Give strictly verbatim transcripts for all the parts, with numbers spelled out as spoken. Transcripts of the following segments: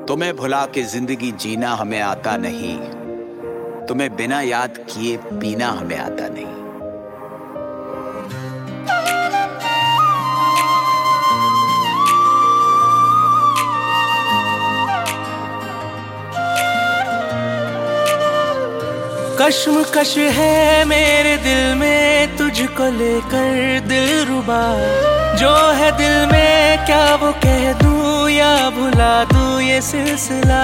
तुम्हें भुला के जिंदगी जीना हमें आता नहीं, तुम्हें बिना याद किए पीना हमें आता नहीं। कश्मकश है मेरे दिल में तुझको लेकर दिलरुबा, जो है दिल में क्या वो कह दूं या भुला दूं ये सिलसिला।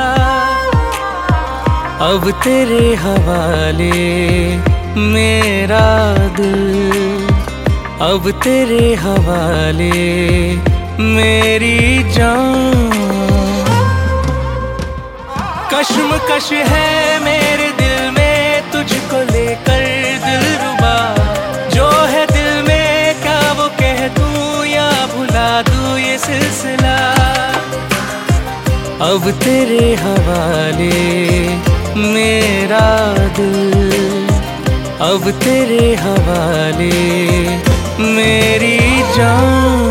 अब तेरे हवाले मेरा दिल, अब तेरे हवाले मेरी जान। कश्मकश है मेरे दिल में तुझको लेकर दिलरुबा, जो है दिल में क्या वो कह दूं या भुला दूं ये सिलसिला। अब तेरे हवाले मेरा दिल, अब तेरे हवाले मेरी जान।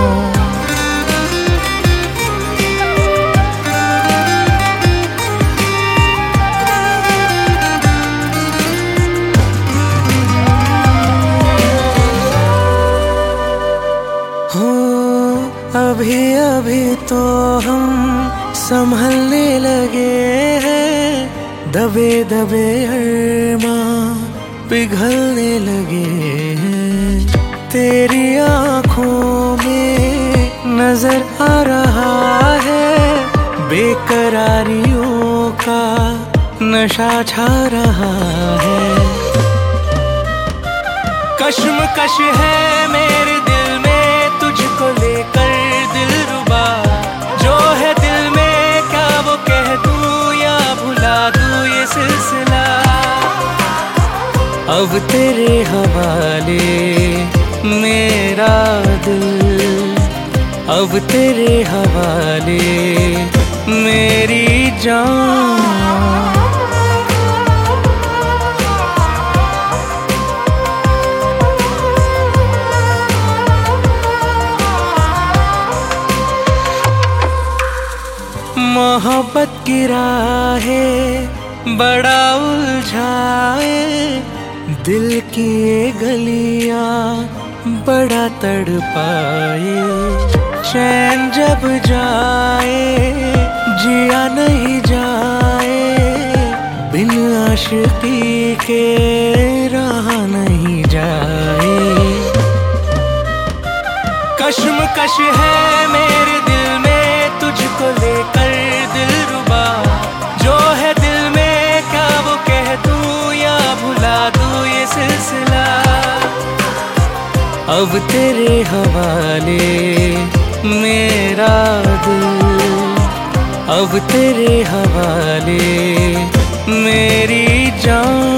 अभी अभी तो हम संभलने लगे हैं, दबे दबे अरमां पिघलने लगे हैं। तेरी आँखों में नजर आ रहा है बेकरारियों का नशा छा रहा है। कश्मकश है मेरे दिल में तुझको लेकर दिलरुबा, जो है दिल में क्या वो कह दूं या भुला दूं ये सिलसिला। अब तेरे हवाले मेरा दिल, अब तेरे हवाले मेरी जान। मोहब्बत की राहें बड़ा उलझाए, दिल की ये गलियां बड़ा तड़पाए। चैन जब जाए जिया नहीं जाए, बिन आशिकी के रहा नहीं जाए। कश्मकश है मेरे दिल में तुझको लेकर दिलरुबा, जो है दिल में क्या वो कह दूं या भुला दूं ये सिलसिला। अब तेरे हवाले मेरा दिल, अब तेरे हवाले मेरी जान।